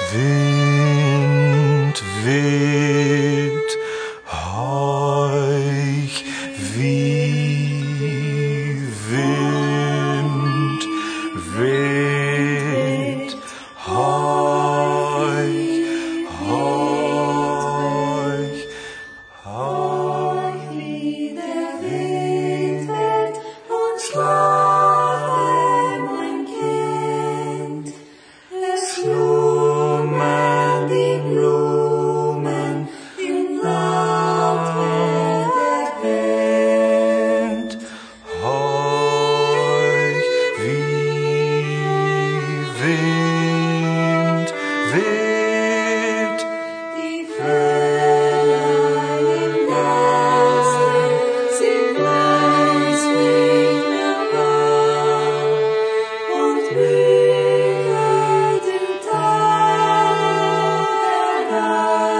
Wind weht euch wie Wind weht euch wie der Wind weht und schlafe, mein Kind. Es schlummern die Blumen im Laub der Wind. Euch wie Wind weht. Die Vöglein im Neste sind längst nicht mehr wach und wiegen im Tal der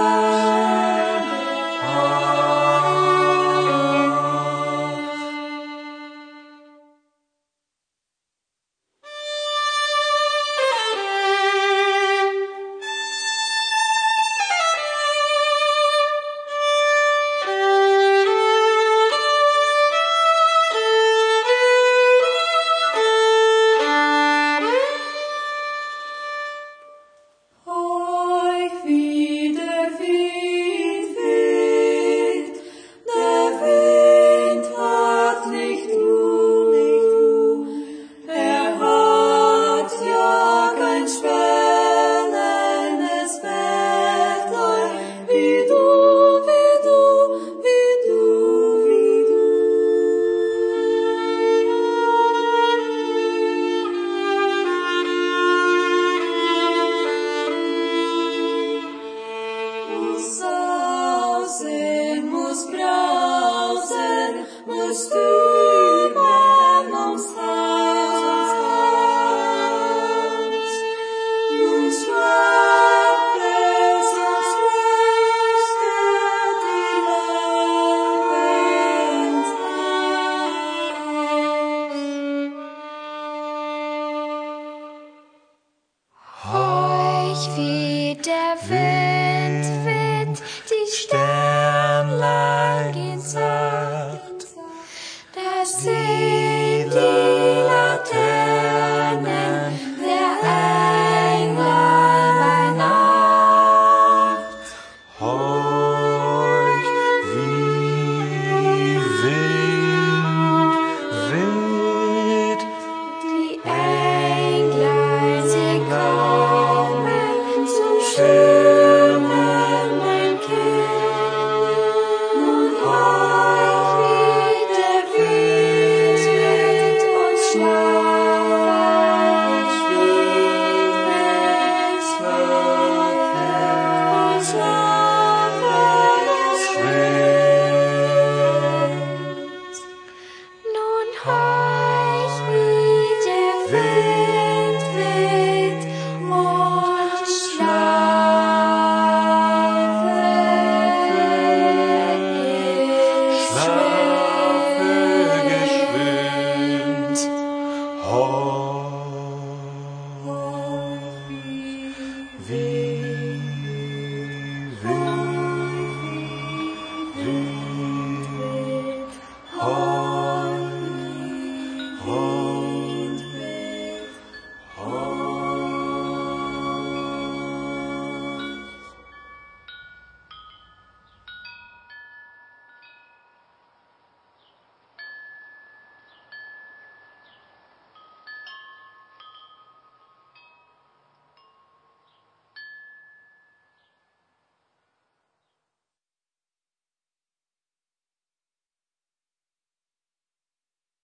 Euch wie der Wind weht, der Wind hat nicht Ruhe, hat ja kein spannendes Wetter, wie du. Muss sausen, muss brausen, muss drüben ums Haus. Nun schlägt es uns leuchtet die Lampe ins Haus. Euch wie der Wind weht, die Sternlein Sternlein sagt, das sind die Laternen der Engel bei Nacht. euch wie Wind weht. Die Englein, sie kommen zum Schirmen, mein Kind. Nun euch wie der Wind weht und schlaft, wie es weht und schlaft.